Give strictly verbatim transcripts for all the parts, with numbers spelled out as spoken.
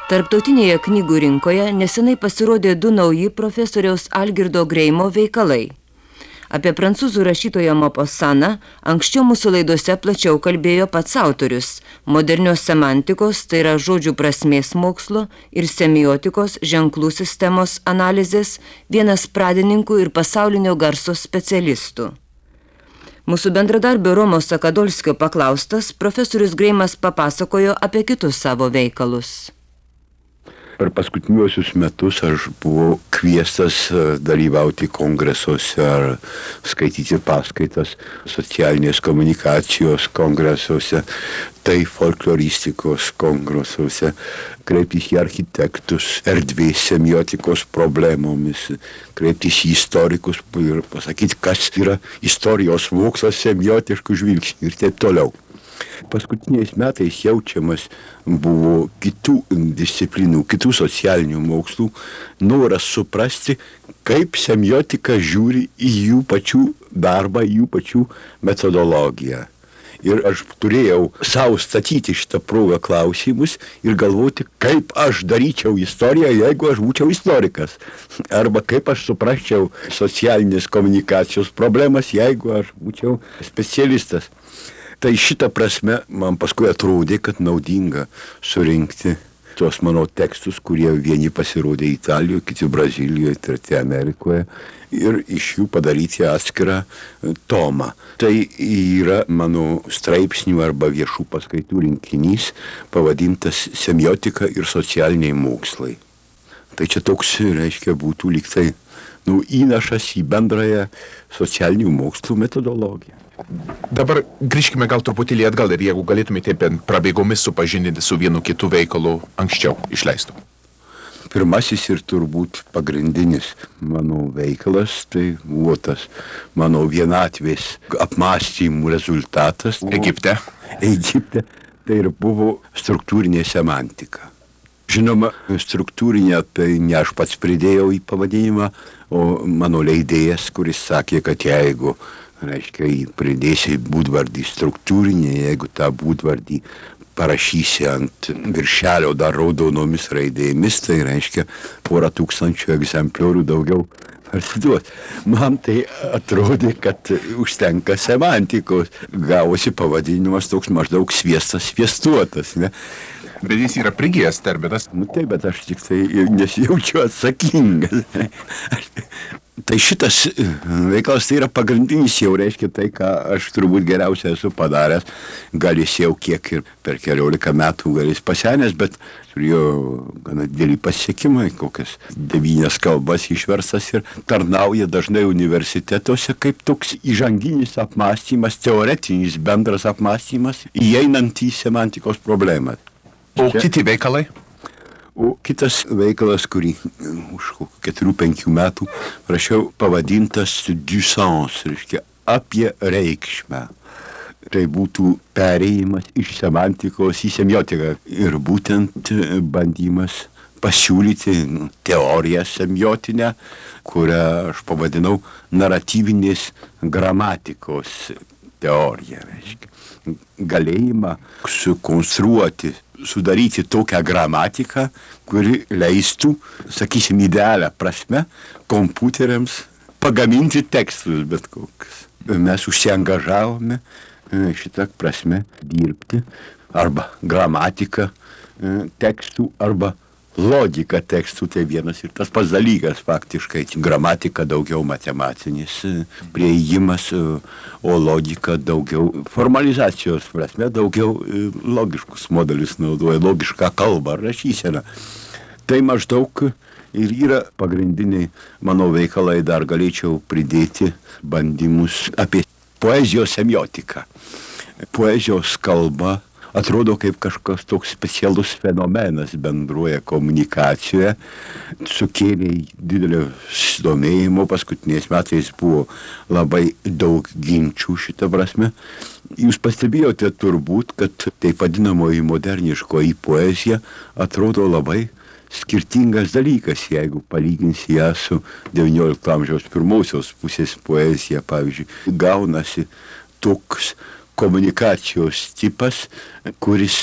Tarptautinėje knygų rinkoje nesenai pasirodė du nauji profesoriaus Algirdo Greimo veikalai. Apie prancūzų rašytoją Maupasaną anksčiau mūsų laidose plačiau kalbėjo pats autorius, modernios semantikos, tai yra žodžių prasmės mokslo ir semiotikos ženklų sistemos analizės, vienas pradininkų ir pasaulinio garso specialistų. Mūsų bendradarbio Romo Sakadolskio paklaustas, profesorius Greimas papasakojo apie kitus savo veikalus. Per paskutiniuosius metus aš buvau kviestas dalyvauti kongresuose ar skaityti paskaitas socialinės komunikacijos kongresuose, tai folkloristikos kongresuose, kreiptis į architektus, erdvės semiotikos problemomis, kreiptis į istorikus ir pasakyti, kas yra istorijos mokslas semiotiškų žvilgsnių ir taip toliau. Paskutiniais metais jaučiamas buvo kitų disciplinų, kitų socialinių mokslų noras suprasti, kaip semiotika žiūri į jų pačių darbą, į jų pačių metodologiją. Ir aš turėjau savo statyti šitą progą klausimus ir galvoti, kaip aš daryčiau istoriją, jeigu aš būčiau istorikas. Arba kaip aš suprasčiau socialinės komunikacijos problemas, jeigu aš būčiau specialistas. Tai šitą prasme man paskui atrodė, kad naudinga surinkti tuos mano tekstus, kurie vieni pasirodė Italijoje, kiti Brazilijoje, treti Amerikoje, ir iš jų padaryti atskirą tomą. Tai yra mano straipsnių arba viešų paskaitų rinkinys, pavadintas Semiotika ir socialiniai mokslai. Tai čia toks, reiškia, būtų lyg tai nu, įnašas į bendrąją socialinių mokslų metodologiją. Dabar grįžkime gal truputėlį atgal ir jeigu galėtumėte prabėgomis supažindinti su vienu kitu veikalu anksčiau išleistu. Pirmasis ir turbūt pagrindinis mano veikalas, tai buvo tas mano vienatvės apmąstymų rezultatas. Egipte. Egipte. Tai ir buvo struktūrinė semantika. Žinoma, struktūrinė, tai ne aš pats pridėjau į pavadinimą, o mano leidėjas, kuris sakė, kad jeigu reiškia, pridėsi būdvardį struktūrinį, jeigu tą būdvardį parašysi ant viršelio dar raudonomis raidėmis, tai reiškia porą tūkstančių egzempliorių daugiau parsiduos. Man tai atrodė, kad užtenka semantikos. Gavosi pavadinimas toks maždaug sviestas sviestuotas, ne? Bet jis yra prigijęs terminas. Nu taip, bet aš tik tai nesijaučiu atsakingas. Tai šitas veikalas tai yra pagrindinis, jau reiškia tai, ką aš turbūt geriausiai esu padaręs. Gal jis jau kiek ir per keliolika metų gal jis pasenęs, bet turėjo gana didelį pasiekimą, kokias devynias kalbas išverstas ir tarnauja dažnai universitetuose kaip toks įžanginis apmąstymas, teoretinis bendras apmąstymas, įeinant į semantikos problemą. O Čia... kiti veikalai? O kitas veikalas, kurį už keturių penkių metų rašiau, pavadintas du sens, reiškia apie reikšmę. Tai būtų perėjimas iš semantikos į semiotiką ir būtent bandymas pasiūlyti teoriją semiotinę, kurią aš pavadinau naratyvinės gramatikos teorija, reiškia. Galėjimą sukonstruoti, sudaryti tokią gramatiką, kuri leistų, sakysim, idealią prasme, kompiuteriams pagaminti tekstus bet kokius. Mes užsiangažavome šitą prasme dirbti arba gramatiką tekstų, arba logika tekstų, tai vienas ir tas pats dalykas faktiškai. Gramatika daugiau matematinis priėjimas, o logika daugiau formalizacijos prasme, daugiau logiškus modelius naudoja, logišką kalbą, rašyseną. Tai maždaug ir yra pagrindiniai mano veikalai, dar galėčiau pridėti bandymus apie poezijos semiotiką. Poezijos kalba atrodo kaip kažkas toks specialus fenomenas bendroje komunikacijoje, sukėlė didelio susidomėjimo, paskutiniais metais buvo labai daug ginčių šitą prasme. Jūs pastebėjote turbūt, kad taip vadinamoji moderniškoji poezija atrodo labai skirtingas dalykas, jeigu palyginsi ją su devyniolikto amžiaus pirmosios pusės poezija, pavyzdžiui, gaunasi toks komunikacijos tipas, kuris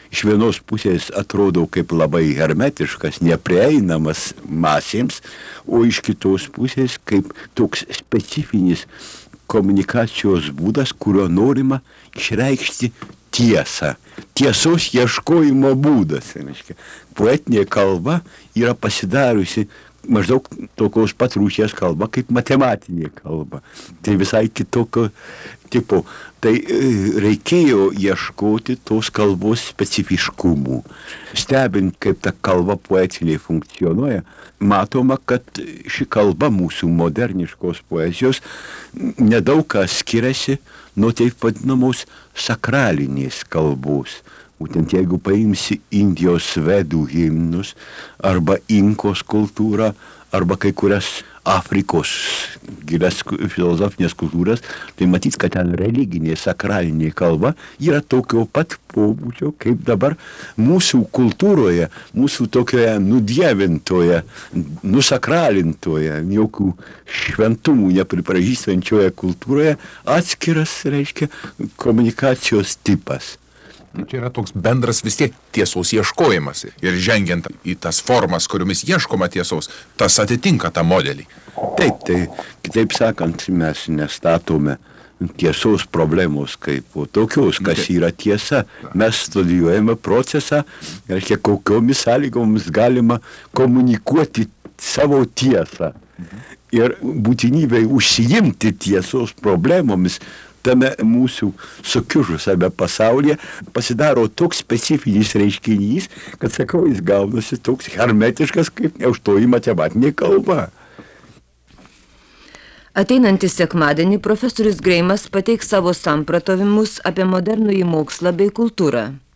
iš vienos pusės atrodo kaip labai hermetiškas, neprieinamas masėms, o iš kitos pusės kaip toks specifinis komunikacijos būdas, kurio norima išreikšti tiesą. Tiesos ieškojimo būdas. Poetinė kalba yra pasidariusi maždaug tokios pat rūšies kalba kaip matematinė kalba. Tai visai kitokio tipo. Tai reikėjo ieškoti tos kalbos specifiškumų. Stebint, kaip ta kalba poetinė funkcionuoja, matoma, kad ši kalba mūsų moderniškos poezijos nedaug kas skiriasi nuo taip vadinamos sakralinės kalbos. Būtent jeigu paimsi Indijos vedų himnus, arba Inkos kultūrą, arba kai kurias Afrikos gilias filosofinės kultūras, tai matys, kad ten religinė, sakralinė kalba yra tokio pat pobūdžio, kaip dabar mūsų kultūroje, mūsų tokioje nudievintoje, nusakralintoje, jokių šventumų nepripažįstančioje kultūroje atskiras, reiškia, komunikacijos tipas. Čia yra toks bendras vis tiek tiesos ieškojimas ir žengiant į tas formas, kuriomis ieškoma tiesos, tas atitinka tą modelį. Taip, tai kitaip sakant, mes nestatome tiesos problemos kaip tokios, kas yra tiesa. Mes studijuojame procesą, reiškia, kokiomis sąlygomis galima komunikuoti savo tiesą. Ir būtinybė užsiimti tiesos problemomis tame mūsų sukiužusiame pasaulyje pasidaro toks specifinis reiškinys, kad, sakau, jis gaunasi toks hermetiškas kaip neužtoji matematinė kalba. Ateinantį sekmadienį profesorius Greimas pateiks savo sampratavimus apie modernųjį mokslą bei kultūrą.